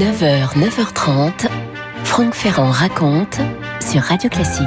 9h, 9h30, Franck Ferrand raconte sur Radio Classique.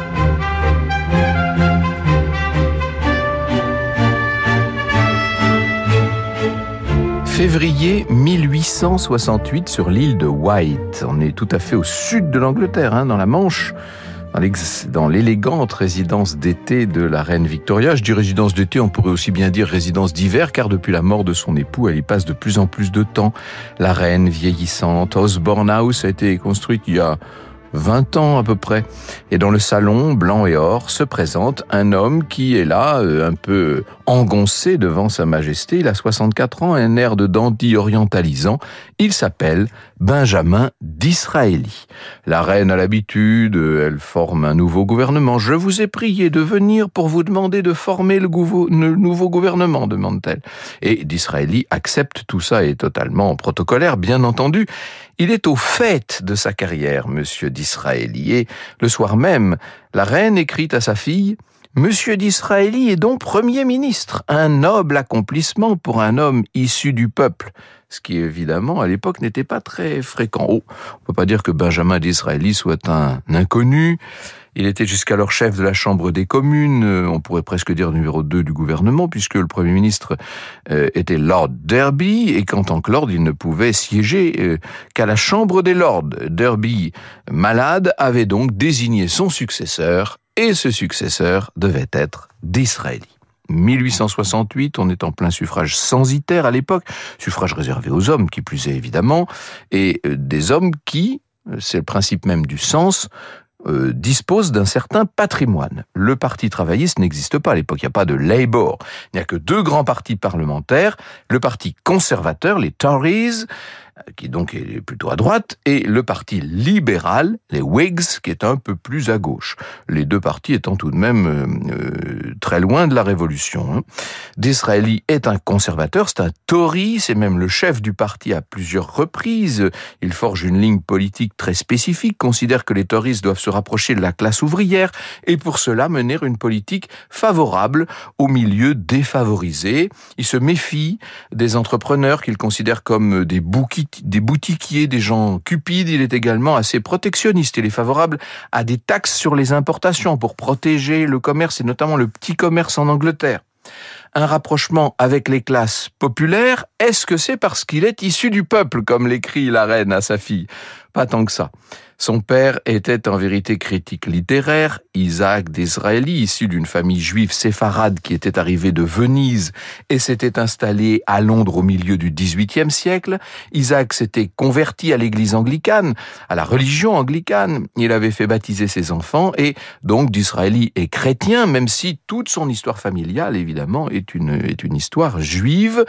Février 1868 sur l'île de Wight. On est tout à fait au sud de l'Angleterre, dans la Manche, dans l'élégante résidence d'été de la reine Victoria. Je dis résidence d'été, on pourrait aussi bien dire résidence d'hiver, car depuis la mort de son époux, elle y passe de plus en plus de temps. La reine vieillissante, Osborne House a été construite il y a 20 ans à peu près. Et dans le salon, blanc et or, se présente un homme qui est là, un peu engoncé devant sa majesté. Il a 64 ans, un air de dandy orientalisant. Il s'appelle Benjamin Disraeli. La reine a l'habitude, elle forme un nouveau gouvernement. « Je vous ai prié de venir pour vous demander de former le nouveau gouvernement », demande-t-elle. Et Disraeli accepte tout ça et est totalement protocolaire, bien entendu. Il est au fait de sa carrière, Monsieur Disraeli. Et le soir même, la reine écrit à sa fille « Monsieur Disraeli est donc Premier ministre, un noble accomplissement pour un homme issu du peuple ». Ce qui, évidemment, à l'époque, n'était pas très fréquent. On ne peut pas dire que Benjamin Disraeli soit un inconnu. Il était jusqu'alors chef de la Chambre des communes, on pourrait presque dire numéro 2 du gouvernement, puisque le Premier ministre était Lord Derby, et qu'en tant que Lord, il ne pouvait siéger qu'à la Chambre des Lords. Derby, malade, avait donc désigné son successeur, et ce successeur devait être Disraeli. 1868, on est en plein suffrage censitaire à l'époque, suffrage réservé aux hommes, qui plus est évidemment, et des hommes qui, c'est le principe même du cens, dispose d'un certain patrimoine. Le parti travailliste n'existe pas à l'époque, il n'y a pas de Labour. Il n'y a que deux grands partis parlementaires, le parti conservateur, les Tories, qui donc est plutôt à droite, et le parti libéral, les Whigs, qui est un peu plus à gauche. Les deux partis étant tout de même très loin de la Révolution. Disraeli est un conservateur, c'est un Tory, c'est même le chef du parti à plusieurs reprises. Il forge une ligne politique très spécifique, considère que les Tories doivent se rapprocher de la classe ouvrière, et pour cela mener une politique favorable aux milieux défavorisés. Il se méfie des entrepreneurs qu'il considère comme des boutiquiers, des gens cupides. Il est également assez protectionniste. Il est favorable à des taxes sur les importations pour protéger le commerce et notamment le petit commerce en Angleterre. Un rapprochement avec les classes populaires, est-ce que c'est parce qu'il est issu du peuple, comme l'écrit la reine à sa fille ? Pas tant que ça. Son père était en vérité critique littéraire, Isaac Disraeli, issu d'une famille juive séfarade qui était arrivée de Venise et s'était installé à Londres au milieu du XVIIIe siècle. Isaac s'était converti à l'église anglicane, à la religion anglicane. Il avait fait baptiser ses enfants et donc Disraeli est chrétien, même si toute son histoire familiale, évidemment, est une histoire juive.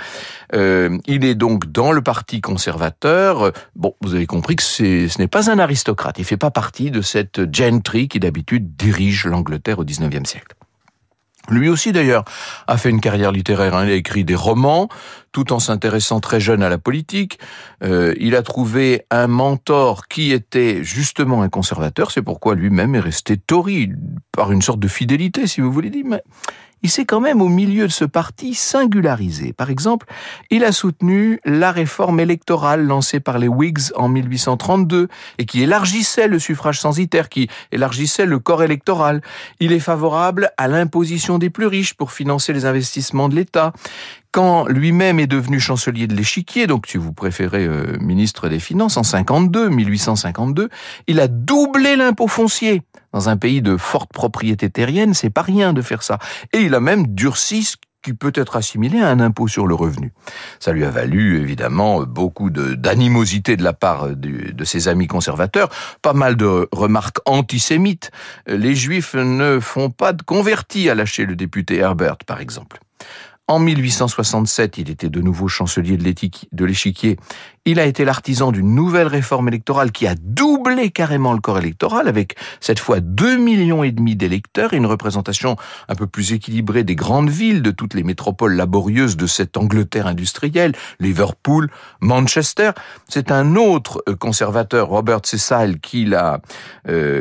Il est donc dans le parti conservateur. Bon, vous avez compris que ce n'est pas un aristocrate. Il ne fait pas partie de cette gentry qui d'habitude dirige l'Angleterre au XIXe siècle. Lui aussi d'ailleurs a fait une carrière littéraire, il a écrit des romans, tout en s'intéressant très jeune à la politique. Il a trouvé un mentor qui était justement un conservateur, c'est pourquoi lui-même est resté Tory, par une sorte de fidélité si vous voulez dire, mais il s'est quand même au milieu de ce parti singularisé. Par exemple, il a soutenu la réforme électorale lancée par les Whigs en 1832 et qui élargissait le suffrage censitaire, qui élargissait le corps électoral. Il est favorable à l'imposition des plus riches pour financer les investissements de l'État. Quand lui-même est devenu chancelier de l'Échiquier, donc si vous préférez ministre des Finances, en 1852, il a doublé l'impôt foncier. Dans un pays de forte propriété terrienne, c'est pas rien de faire ça. Et il a même durci ce qui peut être assimilé à un impôt sur le revenu. Ça lui a valu, évidemment, beaucoup d'animosité de la part de ses amis conservateurs, pas mal de remarques antisémites. Les Juifs ne font pas de convertis, a lâché le député Herbert, par exemple. En 1867, il était de nouveau chancelier de l'Échiquier. Il a été l'artisan d'une nouvelle réforme électorale qui a doublé carrément le corps électoral avec cette fois 2,5 millions d'électeurs et une représentation un peu plus équilibrée des grandes villes, de toutes les métropoles laborieuses de cette Angleterre industrielle, Liverpool, Manchester. C'est un autre conservateur, Robert Cecil, qui l'a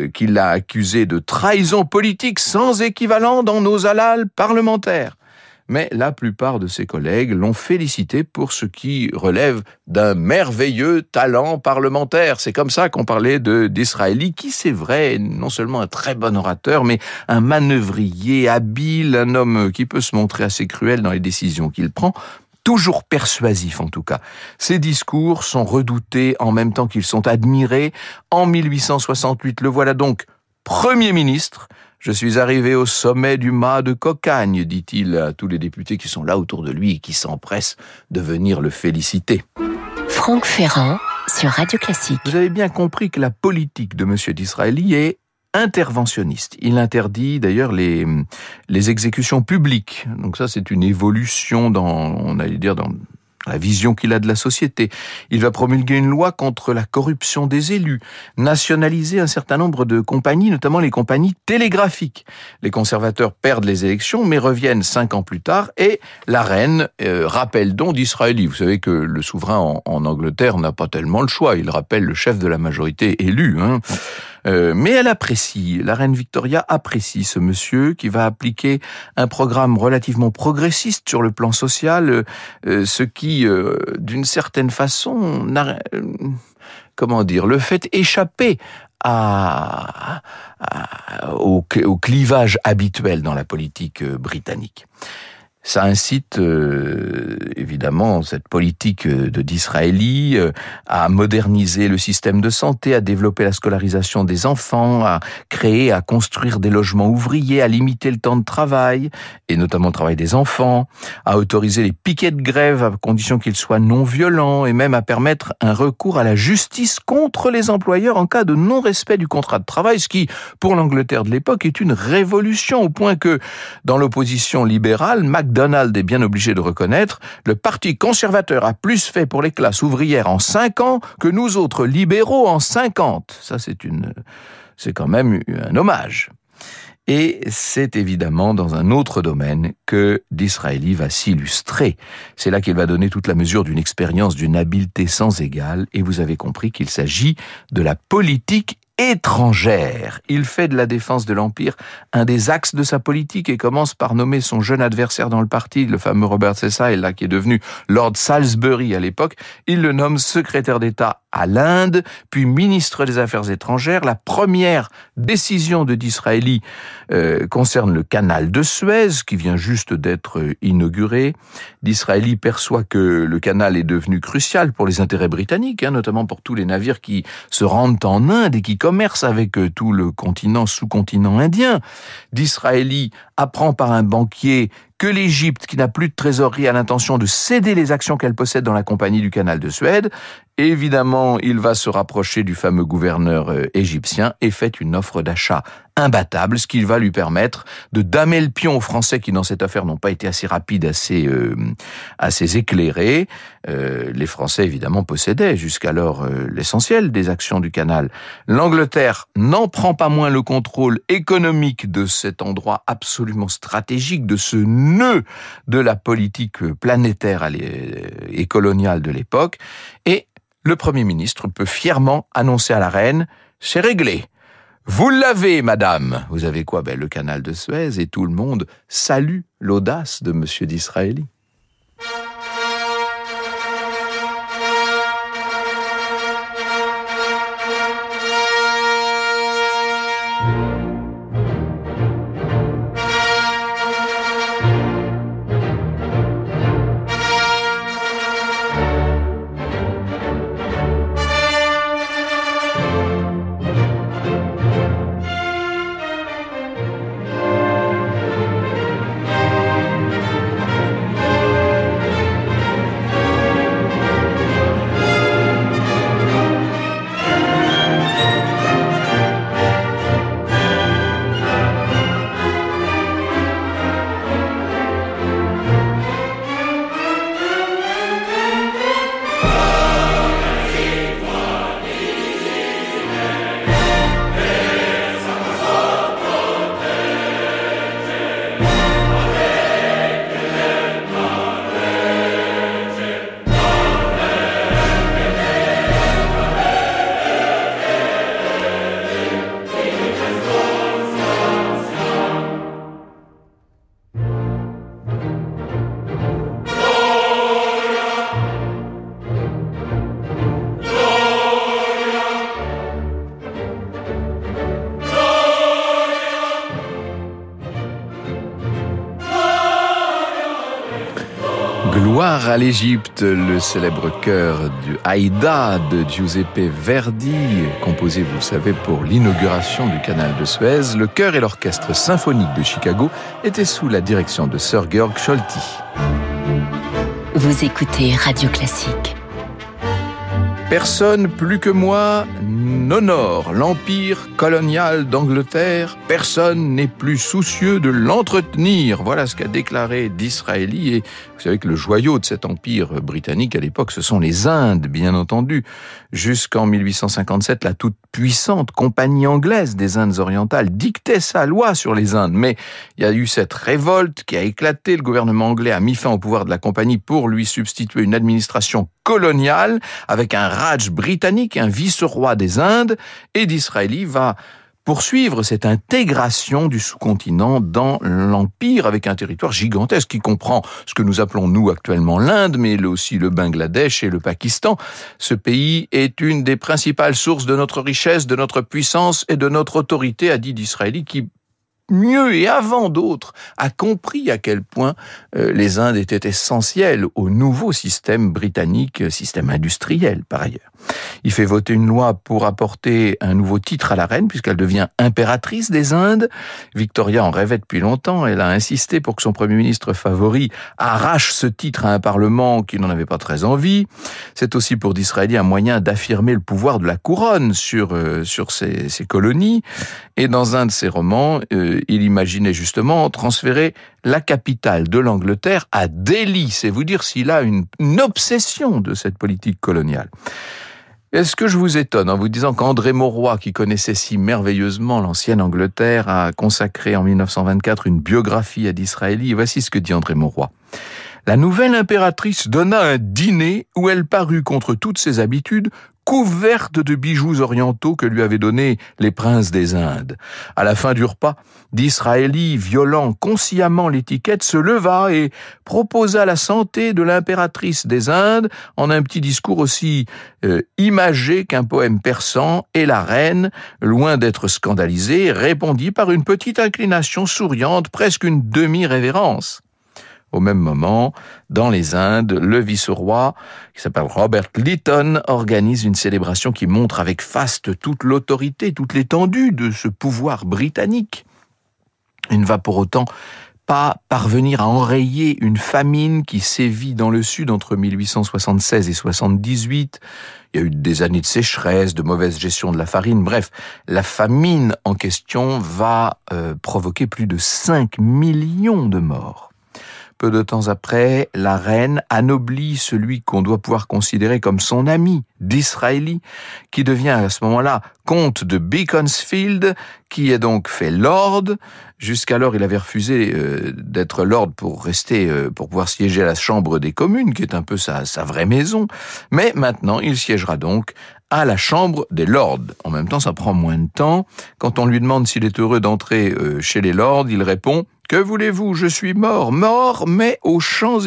accusé de trahison politique sans équivalent dans nos annales parlementaires. mais la plupart de ses collègues l'ont félicité pour ce qui relève d'un merveilleux talent parlementaire. C'est comme ça qu'on parlait d'Israëli, qui, c'est vrai, est non seulement un très bon orateur, mais un manœuvrier habile, un homme qui peut se montrer assez cruel dans les décisions qu'il prend, toujours persuasif en tout cas. Ses discours sont redoutés en même temps qu'ils sont admirés. En 1868, le voilà donc Premier ministre. Je suis arrivé au sommet du mât de cocagne, dit-il à tous les députés qui sont là autour de lui et qui s'empressent de venir le féliciter. Franck Ferrand sur Radio Classique. Vous avez bien compris que la politique de M. Disraeli est interventionniste. Il interdit d'ailleurs les exécutions publiques. Donc ça, c'est une évolution dans la vision qu'il a de la société. Il va promulguer une loi contre la corruption des élus, nationaliser un certain nombre de compagnies, notamment les compagnies télégraphiques. Les conservateurs perdent les élections, mais reviennent 5 ans plus tard, et la reine rappelle donc Disraeli. Vous savez que le souverain en Angleterre n'a pas tellement le choix, il rappelle le chef de la majorité élu, mais elle apprécie, la reine Victoria apprécie ce monsieur qui va appliquer un programme relativement progressiste sur le plan social, ce qui, d'une certaine façon, le fait échapper au clivage habituel dans la politique britannique. Ça incite évidemment cette politique de Disraeli à moderniser le système de santé, à développer la scolarisation des enfants, à créer, à construire des logements ouvriers, à limiter le temps de travail, et notamment le travail des enfants, à autoriser les piquets de grève à condition qu'ils soient non violents, et même à permettre un recours à la justice contre les employeurs en cas de non-respect du contrat de travail, ce qui, pour l'Angleterre de l'époque, est une révolution, au point que, dans l'opposition libérale, MacDonald est bien obligé de reconnaître, le Parti conservateur a plus fait pour les classes ouvrières en 5 ans que nous autres libéraux en 50. Ça, c'est quand même un hommage. Et c'est évidemment dans un autre domaine que Disraeli va s'illustrer. C'est là qu'il va donner toute la mesure d'une expérience, d'une habileté sans égale, et vous avez compris qu'il s'agit de la politique étrangère. Il fait de la défense de l'Empire un des axes de sa politique et commence par nommer son jeune adversaire dans le parti, le fameux Robert Cecil, là, qui est devenu Lord Salisbury à l'époque. Il le nomme secrétaire d'État à l'Inde, puis ministre des Affaires étrangères. La première décision de Disraeli concerne le canal de Suez, qui vient juste d'être inauguré. Disraeli perçoit que le canal est devenu crucial pour les intérêts britanniques, notamment pour tous les navires qui se rendent en Inde et qui commercent avec tout le sous-continent indien. Disraeli apprend par un banquier que l'Égypte, qui n'a plus de trésorerie, a l'intention de céder les actions qu'elle possède dans la compagnie du canal de Suez. Évidemment, il va se rapprocher du fameux gouverneur égyptien et fait une offre d'achat imbattable, ce qui va lui permettre de damer le pion aux Français qui, dans cette affaire, n'ont pas été assez rapides, assez éclairés. Les Français, évidemment, possédaient jusqu'alors l'essentiel des actions du canal. L'Angleterre n'en prend pas moins le contrôle économique de cet endroit absolument stratégique, de ce nœud de la politique planétaire et coloniale de l'époque. Et le Premier ministre peut fièrement annoncer à la reine « C'est réglé ». Vous l'avez, madame. Vous avez quoi? Le canal de Suez, et tout le monde salue l'audace de monsieur Disraeli. Gloire à l'Égypte, le célèbre chœur du Aïda de Giuseppe Verdi, composé, vous le savez, pour l'inauguration du canal de Suez. Le chœur et l'orchestre symphonique de Chicago étaient sous la direction de Sir Georg Scholti. Vous écoutez Radio Classique. Personne plus que moi n'honore l'empire colonial d'Angleterre. Personne n'est plus soucieux de l'entretenir. Voilà ce qu'a déclaré Disraeli. Et vous savez que le joyau de cet empire britannique à l'époque, ce sont les Indes, bien entendu. Jusqu'en 1857, la toute puissante compagnie anglaise des Indes orientales dictait sa loi sur les Indes. Mais il y a eu cette révolte qui a éclaté. Le gouvernement anglais a mis fin au pouvoir de la compagnie pour lui substituer une administration coloniale avec un Raj britannique et un vice-roi des Indes. Et Disraeli va poursuivre cette intégration du sous-continent dans l'empire avec un territoire gigantesque qui comprend ce que nous appelons nous actuellement l'Inde, mais aussi le Bangladesh et le Pakistan. Ce pays est une des principales sources de notre richesse, de notre puissance et de notre autorité, a dit Disraeli, qui mieux et avant d'autres, a compris à quel point les Indes étaient essentielles au nouveau système britannique, système industriel par ailleurs. Il fait voter une loi pour apporter un nouveau titre à la reine, puisqu'elle devient impératrice des Indes. Victoria en rêvait depuis longtemps. Elle a insisté pour que son premier ministre favori arrache ce titre à un parlement qui n'en avait pas très envie. C'est aussi pour Disraeli un moyen d'affirmer le pouvoir de la couronne sur ses colonies. Et dans un de ses romans, il imaginait justement transférer la capitale de l'Angleterre à Delhi. C'est vous dire s'il a une obsession de cette politique coloniale. Est-ce que je vous étonne en vous disant qu'André Mauroy, qui connaissait si merveilleusement l'ancienne Angleterre, a consacré en 1924 une biographie à Disraeli? Voici ce que dit André Mauroy. La nouvelle impératrice donna un dîner où elle parut contre toutes ses habitudes couverte de bijoux orientaux que lui avaient donnés les princes des Indes. À la fin du repas, Disraeli, violant consciemment l'étiquette, se leva et proposa la santé de l'impératrice des Indes en un petit discours aussi imagé qu'un poème persan, et la reine, loin d'être scandalisée, répondit par une petite inclination souriante, presque une demi-révérence. Au même moment, dans les Indes, le vice-roi, qui s'appelle Robert Lytton, organise une célébration qui montre avec faste toute l'autorité, toute l'étendue de ce pouvoir britannique. Il ne va pour autant pas parvenir à enrayer une famine qui sévit dans le sud entre 1876 et 78. Il y a eu des années de sécheresse, de mauvaise gestion de la farine. Bref, la famine en question va provoquer plus de 5 millions de morts. Peu de temps après, la reine anoblit celui qu'on doit pouvoir considérer comme son ami, Disraeli, qui devient à ce moment-là comte de Beaconsfield, qui est donc fait lord. Jusqu'alors, il avait refusé d'être lord pour rester, pour pouvoir siéger à la Chambre des communes, qui est un peu sa vraie maison. Mais maintenant, il siégera donc à la Chambre des lords. En même temps, ça prend moins de temps. Quand on lui demande s'il est heureux d'entrer chez les lords, il répond « Que voulez-vous, je suis mort, mais aux Champs-Élysées ».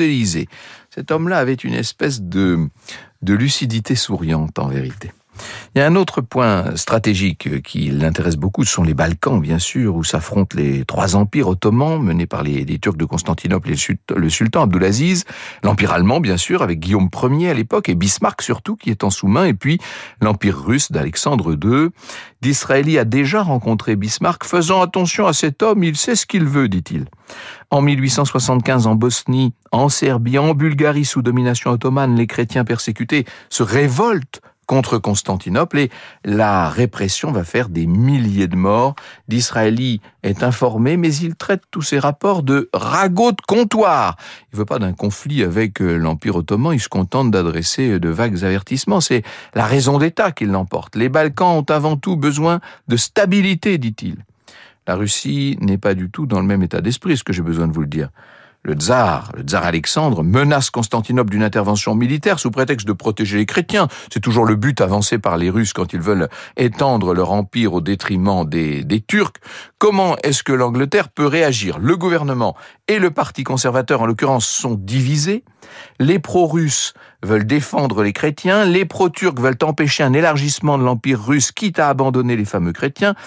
Cet homme-là avait une espèce de lucidité souriante, en vérité. Il y a un autre point stratégique qui l'intéresse beaucoup, ce sont les Balkans, bien sûr, où s'affrontent les trois empires ottomans menés par les Turcs de Constantinople et le sultan Abdulaziz, l'empire allemand, bien sûr, avec Guillaume Ier à l'époque, et Bismarck surtout, qui est en sous-main, et puis l'empire russe d'Alexandre II. Disraeli a déjà rencontré Bismarck, faisant attention à cet homme, il sait ce qu'il veut, dit-il. En 1875, en Bosnie, en Serbie, en Bulgarie, sous domination ottomane, les chrétiens persécutés se révoltent contre Constantinople et la répression va faire des milliers de morts. Disraeli est informé, mais il traite tous ces rapports de ragots de comptoir. Il ne veut pas d'un conflit avec l'Empire ottoman, il se contente d'adresser de vagues avertissements. C'est la raison d'État qui l'emporte. Les Balkans ont avant tout besoin de stabilité, dit-il. La Russie n'est pas du tout dans le même état d'esprit, est-ce que j'ai besoin de vous le dire ? Le tsar Alexandre menace Constantinople d'une intervention militaire sous prétexte de protéger les chrétiens. C'est toujours le but avancé par les Russes quand ils veulent étendre leur empire au détriment des Turcs. Comment est-ce que l'Angleterre peut réagir ? Le gouvernement et le parti conservateur, en l'occurrence, sont divisés. Les pro-russes veulent défendre les chrétiens. Les pro-turcs veulent empêcher un élargissement de l'empire russe, quitte à abandonner les fameux chrétiens.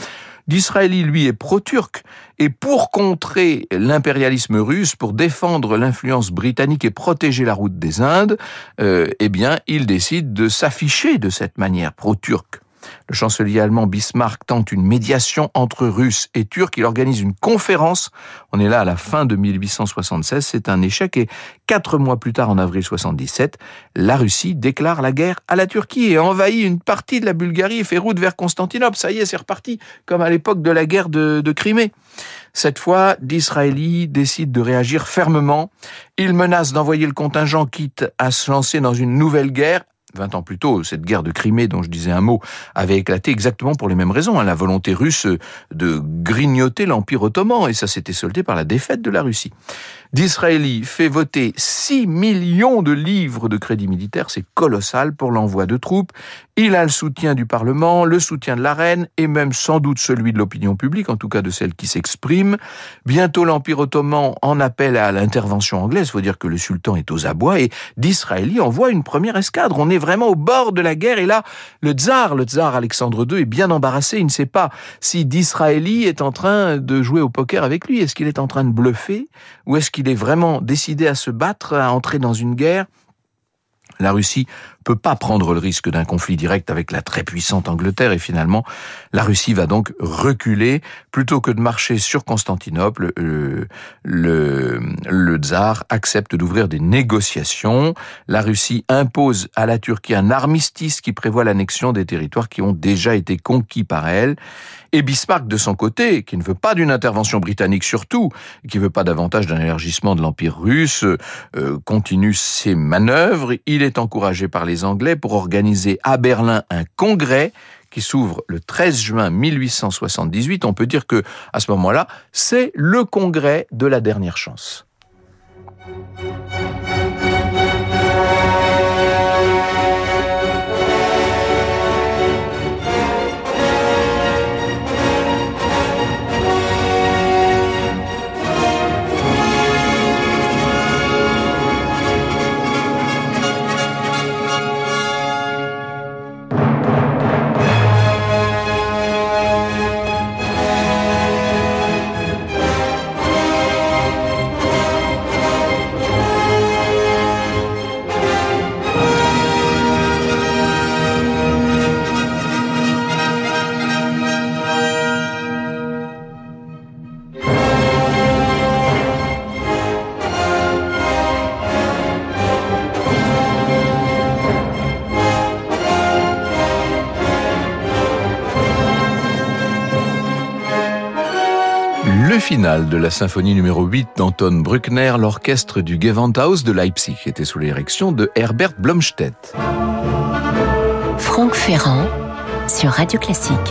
Disraeli, lui, est pro-turc, et pour contrer l'impérialisme russe, pour défendre l'influence britannique et protéger la route des Indes, il décide de s'afficher de cette manière pro-turque. Le chancelier allemand Bismarck tente une médiation entre Russes et Turcs. Il organise une conférence. On est là à la fin de 1876. C'est un échec et 4 mois plus tard, en avril 77, la Russie déclare la guerre à la Turquie et envahit une partie de la Bulgarie et fait route vers Constantinople. Ça y est, c'est reparti, comme à l'époque de la guerre de Crimée. Cette fois, Disraeli décide de réagir fermement. Il menace d'envoyer le contingent, quitte à se lancer dans une nouvelle guerre. 20 ans plus tôt, cette guerre de Crimée dont je disais un mot avait éclaté exactement pour les mêmes raisons. La volonté russe de grignoter l'Empire ottoman, et ça s'était soldé par la défaite de la Russie. Disraeli fait voter 6 millions de livres de crédit militaire, c'est colossal pour l'envoi de troupes. Il a le soutien du Parlement, le soutien de la reine et même sans doute celui de l'opinion publique, en tout cas de celle qui s'exprime. Bientôt l'Empire ottoman en appelle à l'intervention anglaise, il faut dire que le sultan est aux abois et Disraeli envoie une première escadre. On est vraiment au bord de la guerre et là, le tsar Alexandre II est bien embarrassé, il ne sait pas si Disraeli est en train de jouer au poker avec lui, est-ce qu'il est en train de bluffer ou est-ce qu'il est vraiment décidé à se battre, à entrer dans une guerre? La Russie peut pas prendre le risque d'un conflit direct avec la très puissante Angleterre et finalement, la Russie va donc reculer plutôt que de marcher sur Constantinople. Le tsar accepte d'ouvrir des négociations. La Russie impose à la Turquie un armistice qui prévoit l'annexion des territoires qui ont déjà été conquis par elle. Et Bismarck, de son côté, qui ne veut pas d'une intervention britannique surtout, qui ne veut pas davantage d'un élargissement de l'Empire russe, continue ses manœuvres. Il est encouragé par les Anglais pour organiser à Berlin un congrès qui s'ouvre le 13 juin 1878. On peut dire que, à ce moment-là, c'est le congrès de la dernière chance. Le final de la symphonie numéro 8 d'Anton Bruckner, l'orchestre du Gewandhaus de Leipzig était sous la direction de Herbert Blomstedt. Franck Ferrand sur Radio Classique.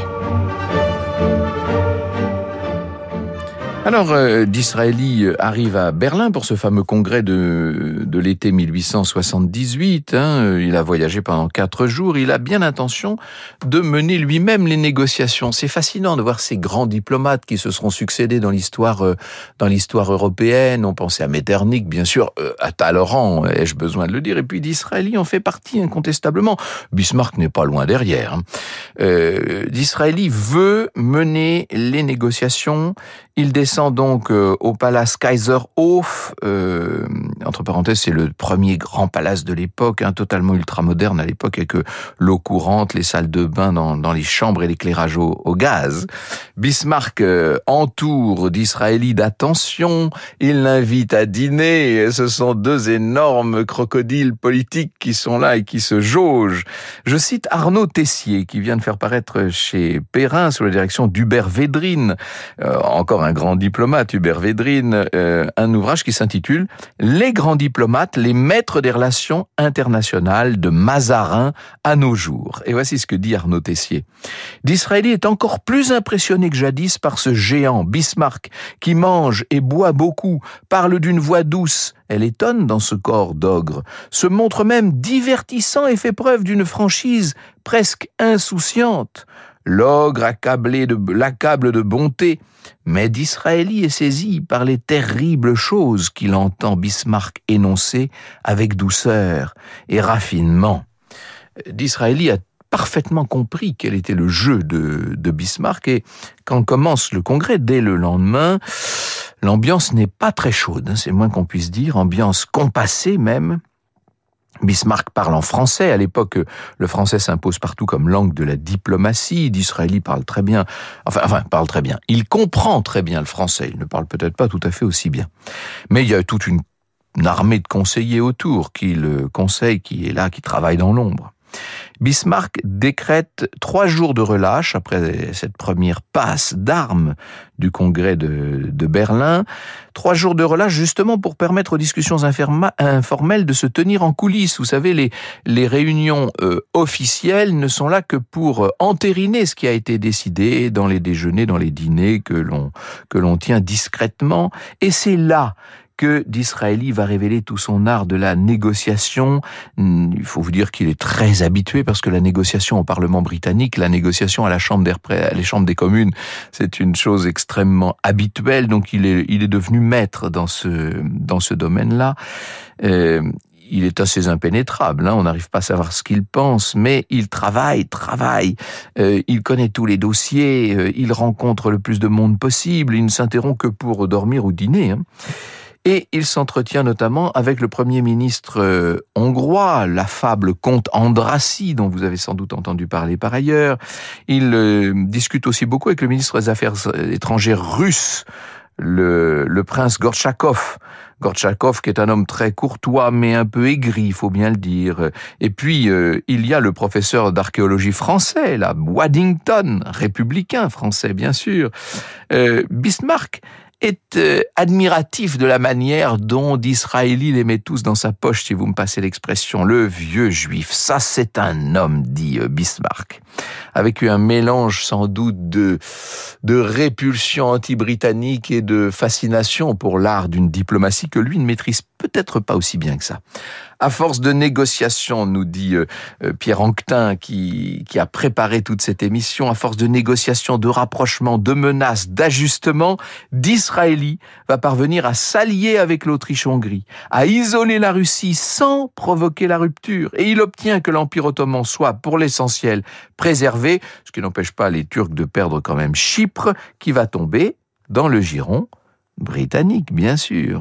Alors, Disraeli arrive à Berlin pour ce fameux congrès de l'été 1878. Il a voyagé pendant 4 jours. Il a bien l'intention de mener lui-même les négociations. C'est fascinant de voir ces grands diplomates qui se seront succédés dans l'histoire européenne. On pensait à Metternich, bien sûr, à Talleyrand, ai-je besoin de le dire. Et puis Disraeli en fait partie incontestablement. Bismarck n'est pas loin derrière. Disraeli veut mener les négociations. Il descend donc au palace Kaiserhof, entre parenthèses, c'est le premier grand palace de l'époque, totalement ultramoderne à l'époque, avec l'eau courante, les salles de bain dans les chambres et l'éclairage au gaz. Bismarck entoure Disraeli d'attention, il l'invite à dîner, ce sont 2 énormes crocodiles politiques qui sont là et qui se jaugent. Je cite Arnaud Tessier, qui vient de faire paraître chez Perrin, sous la direction d'Hubert Védrine, encore un grand diplomate, Hubert Védrine, un ouvrage qui s'intitule « Les grands diplomates, les maîtres des relations internationales de Mazarin à nos jours ». Et voici ce que dit Arnaud Tessier. Disraeli est encore plus impressionné que jadis par ce géant, Bismarck, qui mange et boit beaucoup, parle d'une voix douce. Elle étonne dans ce corps d'ogre, se montre même divertissant et fait preuve d'une franchise presque insouciante. L'ogre l'accable de bonté, mais Disraeli est saisi par les terribles choses qu'il entend Bismarck énoncer avec douceur et raffinement. Disraeli a parfaitement compris quel était le jeu de Bismarck, et quand commence le congrès, dès le lendemain, l'ambiance n'est pas très chaude, c'est moins qu'on puisse dire, ambiance compassée même. Bismarck parle en français. À l'époque, le français s'impose partout comme langue de la diplomatie. Disraeli parle très bien. Parle très bien. Il comprend très bien le français. Il ne parle peut-être pas tout à fait aussi bien. Mais il y a toute une armée de conseillers autour qui le conseille, qui est là, qui travaille dans l'ombre. Bismarck décrète 3 jours de relâche après cette première passe d'armes du congrès de Berlin. 3 jours de relâche justement pour permettre aux discussions informelles de se tenir en coulisses. Vous savez, les réunions officielles ne sont là que pour entériner ce qui a été décidé dans les déjeuners, dans les dîners que l'on tient discrètement. Et c'est là que Disraeli va révéler tout son art de la négociation. Il faut vous dire qu'il est très habitué parce que la négociation au Parlement britannique, la négociation à la Chambre des communes, c'est une chose extrêmement habituelle. Donc il est devenu maître dans ce domaine-là. Il est assez impénétrable, on n'arrive pas à savoir ce qu'il pense, mais il travaille, il connaît tous les dossiers, il rencontre le plus de monde possible, il ne s'interrompt que pour dormir ou dîner. Et il s'entretient notamment avec le Premier ministre hongrois, l'affable comte Andrassy, dont vous avez sans doute entendu parler par ailleurs. Il discute aussi beaucoup avec le ministre des Affaires étrangères russe, le prince Gortchakov. Gortchakov, qui est un homme très courtois, mais un peu aigri, il faut bien le dire. Et puis, il y a le professeur d'archéologie français, là, Waddington, républicain français, bien sûr. Bismarck est admiratif de la manière dont Disraeli les met tous dans sa poche, si vous me passez l'expression, le vieux juif. Ça, c'est un homme, dit Bismarck, avec un mélange sans doute de répulsion anti-britannique et de fascination pour l'art d'une diplomatie que lui ne maîtrise peut-être pas aussi bien que ça. À force de négociations, nous dit Pierre Anquetin, qui a préparé toute cette émission, à force de négociations, de rapprochements, de menaces, d'ajustements, Disraeli va parvenir à s'allier avec l'Autriche-Hongrie, à isoler la Russie sans provoquer la rupture. Et il obtient que l'Empire ottoman soit, pour l'essentiel, préservé, ce qui n'empêche pas les Turcs de perdre quand même Chypre, qui va tomber dans le giron britannique, bien sûr.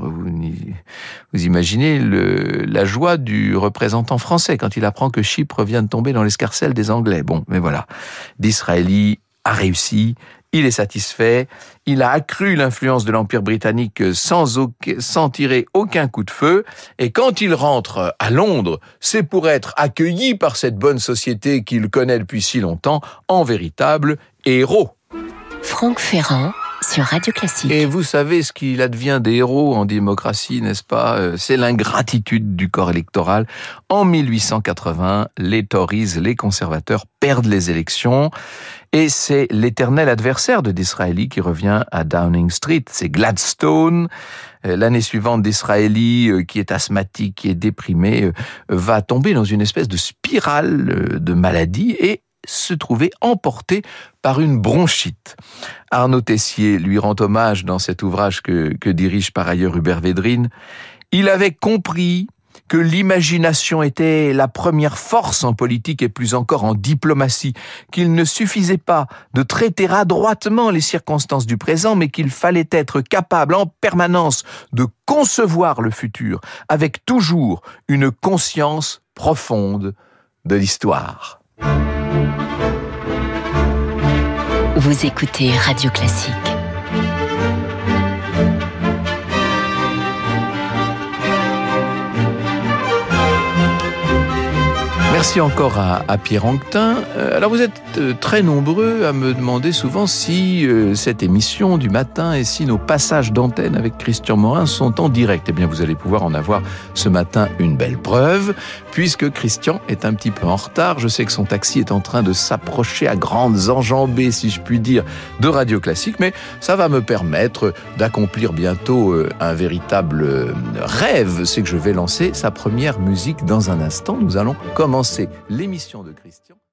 Vous imaginez la joie du représentant français quand il apprend que Chypre vient de tomber dans l'escarcelle des Anglais. Bon, mais voilà. Disraeli a réussi, il est satisfait, il a accru l'influence de l'Empire britannique sans tirer aucun coup de feu, et quand il rentre à Londres, c'est pour être accueilli par cette bonne société qu'il connaît depuis si longtemps en véritable héros. Franck Ferrand sur Radio Classique. Et vous savez ce qu'il advient des héros en démocratie, n'est-ce pas ? C'est l'ingratitude du corps électoral. En 1880, les Tories, les conservateurs, perdent les élections. Et c'est l'éternel adversaire de Disraeli qui revient à Downing Street. C'est Gladstone. L'année suivante, Disraeli, qui est asthmatique, qui est déprimé, va tomber dans une espèce de spirale de maladie et se trouver emporté par une bronchite. Arnaud Tessier lui rend hommage dans cet ouvrage que dirige par ailleurs Hubert Védrine. Il avait compris que l'imagination était la première force en politique et plus encore en diplomatie, qu'il ne suffisait pas de traiter adroitement les circonstances du présent, mais qu'il fallait être capable en permanence de concevoir le futur avec toujours une conscience profonde de l'histoire. Vous écoutez Radio Classique. Merci encore à Pierre Anquetin. Alors vous êtes très nombreux à me demander souvent si cette émission du matin et si nos passages d'antenne avec Christian Morin sont en direct. Eh bien vous allez pouvoir en avoir ce matin une belle preuve, puisque Christian est un petit peu en retard. Je sais que son taxi est en train de s'approcher à grandes enjambées, si je puis dire, de Radio Classique, mais ça va me permettre d'accomplir bientôt un véritable rêve. C'est que je vais lancer sa première musique dans un instant. Nous allons commencer l'émission de Christian.